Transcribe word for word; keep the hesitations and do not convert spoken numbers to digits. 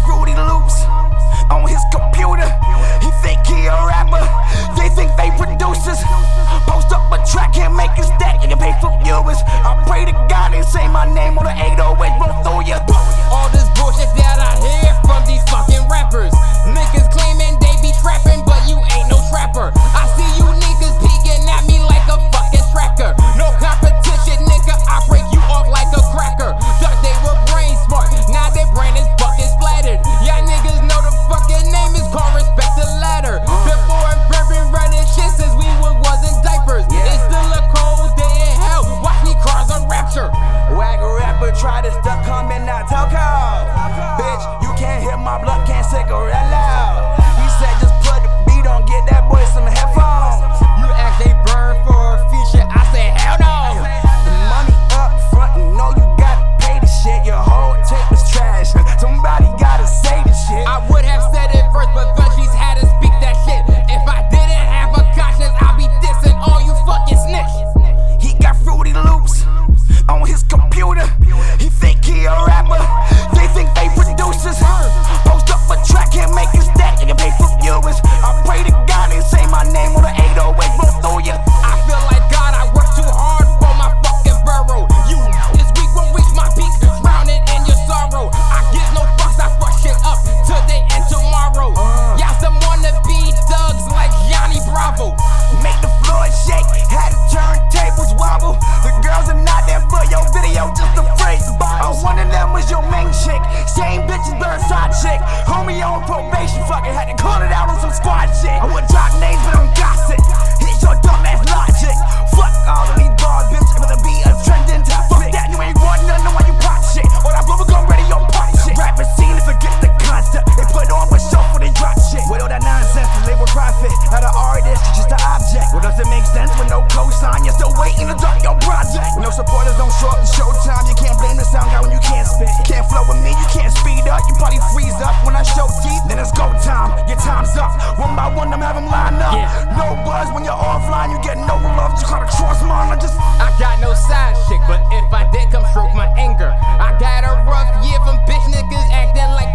Fruity Loops on his computer. He think he a rapper, they think they producers. Post up a track, can't make it stack, you can pay for viewers. I pray to God they say my name on the eight oh eight, won't throw ya. All this bullshit that I hear from these fucking rappers. Niggas claiming they be trapping, but you ain't no trapper. I see you niggas peeking at me like a fucking tracker. No competition, nigga, I break you off like a cracker. Thought they were brain smart, now their brain is fucking splattered. Y'all niggas know the fucking name is called Respect the Ladder. Before and been running shit since we was wasn't diapers. It's still a cold day in hell, watch me cross a rapture. Wag a rapper, try to stuck, come and not talk out. Bitch, you can't hear my blood, can't cigarette loud. He said just put the beat on, get that boy some headphones. You ask they burn for a feature, I say hell no. The money up front, you know you gotta pay the shit. Your whole tape was trash, somebody gotta say the shit. I would have said it first, but Veggies had to speak that shit. If I didn't have a conscience, I'd be dissing all you fucking snitch. He got Fruity Loops on his computer. He think he a rapper, they think they producers. Post up a track, can't make it stack, you can pay for viewers. I pray to God they say my name on the eight oh eight, won't throw ya. I feel like God, I work too hard for my fucking burrow. You this week won't reach my peak, drowning in your sorrow. I give no fucks, I fuck shit up today and tomorrow. Y'all some wanna be thugs like Johnny Bravo. Make the floor shake, had the turntables wobble. The girls are not there for your video, just a phrase bottle. One of them was your main chick, same bitches burn side chick. Homie on probation, fucking had to call it out on some squad shit. I would drop names but I'm gossip, hit your dumb ass logic. Fuck all of these bars, bitch, I'm gonna be a trending top. Fuck that, you ain't want none, know why you pop shit. Or that bubblegum radio pop shit. Rapping scene, forget the concept, they put on with show for they drop shit. With all that nonsense, the label profit, not an artist, just an object. Well, does it make sense with no cosign? You're still waiting to drop your project. No supporters don't show up to showtime, you can't blame the sound guy when you can't spit. You can't flow with me, you can't speed up, you probably freeze up when I show teeth. Then it's go time, your time's up. One by one, I'm having line up. Yeah. No buzz when you're offline, you get no love. Just gotta cross mine, I just. I got no side chick, but if I did come stroke my anger. I got a rough year from bitch niggas acting like